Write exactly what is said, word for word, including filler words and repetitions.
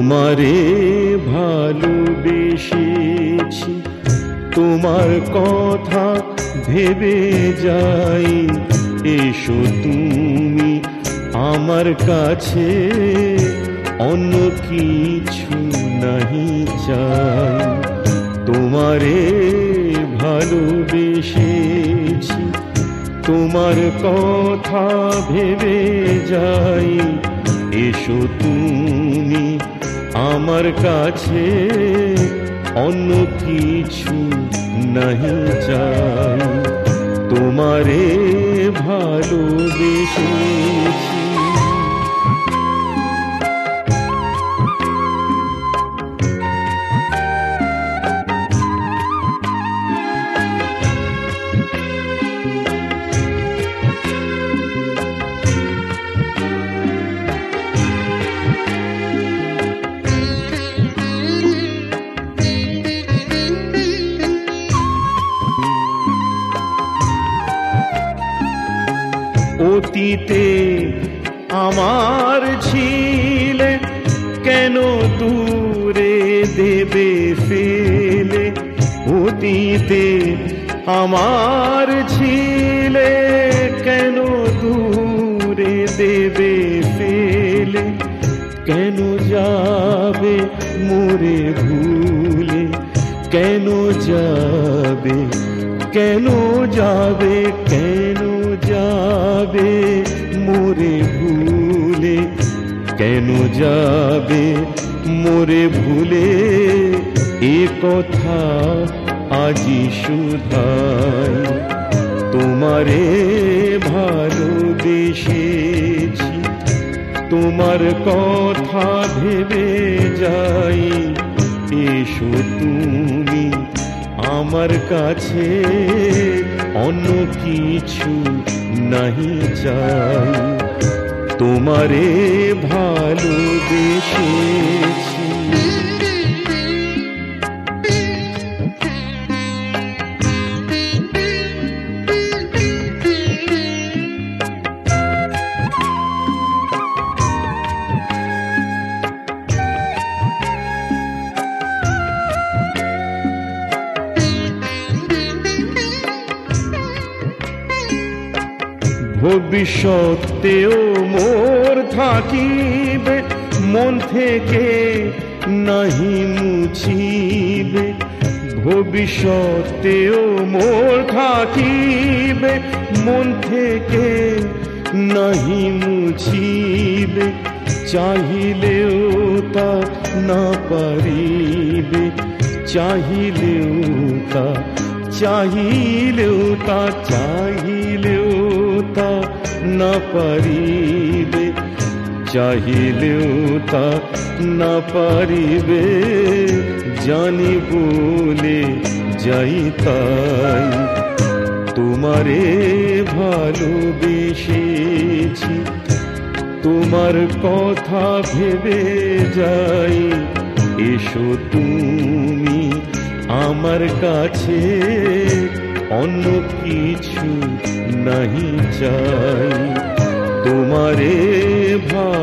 তোমারে ভালোবেসেছি, তোমার কথা ভেবে যাই। এসো তুমি আমার কাছে, অন্য কিছু নাহি চাই। তোমারে ভালোবেসেছি, তোমার কথা ভেবে যাই। এসো তুমি আমার কাছে, অন্য কিছু নাহি চাই। তোমারে ভালোবেসেছি। অতীতে আমার ছিলে, কেন দূরে দেবে ফেলে। অতীতে আমার ছিলে, কেন দূরে দেবে ফেলে। কেন যাবে মোরে ভুলে, কেন যাবে, কেন যাবে, কেন যাবে মোরে ভুলে। কেন যাবে মোরে ভুলে, এ কথা আজি শুধাই। তোমারে ভালোবেসেছি, তোমার কথা ভেবে যাই। এসো তুমি আমার কাছে, অন্য কিছু নাহি চাই। তোমারে ভালোবেসেছি। ভবিষ্যতেও মোর থাকিবে, মন থেকে নাহি মুছিবে। ভবিষ্যতেও মোর থাকিবে, মন থেকে নাহি মুছিবে। চাহিলেও তা না পারিবে, চাহিলেও তা, চাহিলেও তা, চাহিলেও তা না পারিবে। চাহিলেও তা না পারিবে, জানি বলে যাই তাই। তোমারে ভালোবেসেছি, তোমার কথা ভেবে যাই। এসো তুমি আমার কাছে, অন্য কিছু নাহি চাই। তোমারে ভালোবেসেছি।